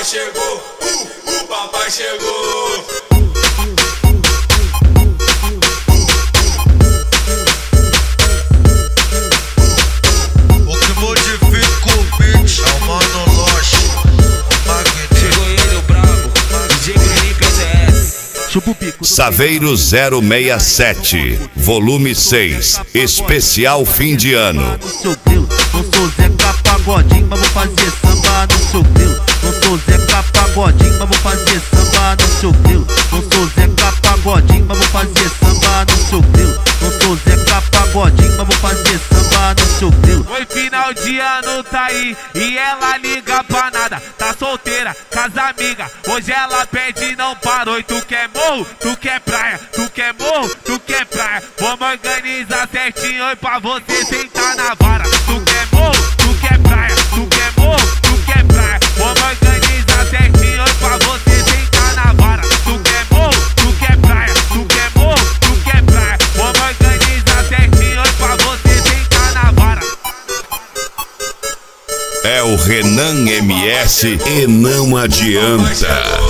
papai chegou, papai chegou. O que modifica o beat é o Mano Loche, o Magneto. Chegou ele, o brabo, DJ Bruninho PCS. Chupa o pico. Saveiro 067, volume 6, especial fim de ano. No seu grilo, não sou Zeca Pagodinho, mas vou fazer samba no seu grilo. Não sou Zeca Pagodinho, mas vou fazer samba no seu grilo. Não sou Zeca Pagodinho, mas vou fazer samba no seu grilo. Não sou Zeca Pagodinho, mas vou fazer samba no seu grilo. Oi, final de ano tá aí e ela liga pra nada. Tá solteira, casa amiga. Hoje ela pede não parou. E tu quer morro, tu quer praia. Tu quer morro, tu quer praia. Vamos organizar certinho oi, pra você sentar na vara. Tu quer morro, tu quer praia. Tu quer morro, tu quer praia. Vamos organizar certinho oi, pra você sentar na vara. Tu quer morro, tu quer praia. Tu quer morro, tu quer praia. Vamos organizar certinho oi, pra você sentar na vara. É o Renan MS e não adianta.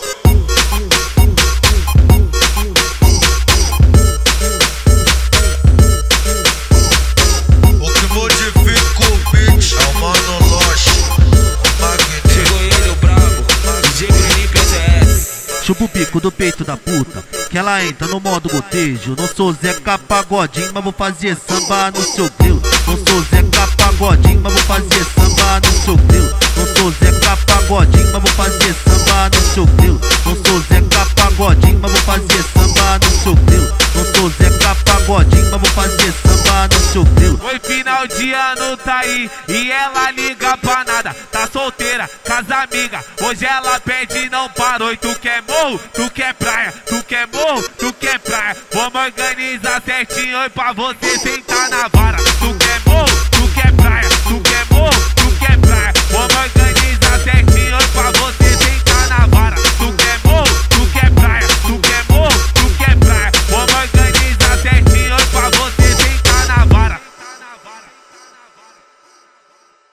O que modifica o beat é o Mano Loche, o Magneto. Chegou ele, o brabo, DJ Bruninho PCS. Chupa o bico do peito da puta, que ela entra no modo gotejo. Não sou Zeca Pagodinho, mas vou fazer samba no seu grilo. Não sou Zeca Pagodinho, mas vou fazer samba no seu grilo. Não sou Zeca Pagodinho, mas vou fazer samba no seu grilo. Não sou Zeca Pagodinho, mas vou fazer samba no seu grilo. Não sou Zeca Pagodinho, mas vou fazer samba no seu grilo. Oi, final de ano tá aí e ela liga pra nada. Tá solteira, casa amiga. Hoje ela pede não parou. E tu quer morro, tu quer praia. Tu quer morro, tu quer praia. Vamos organizar certinho oi, pra você sentar na vara.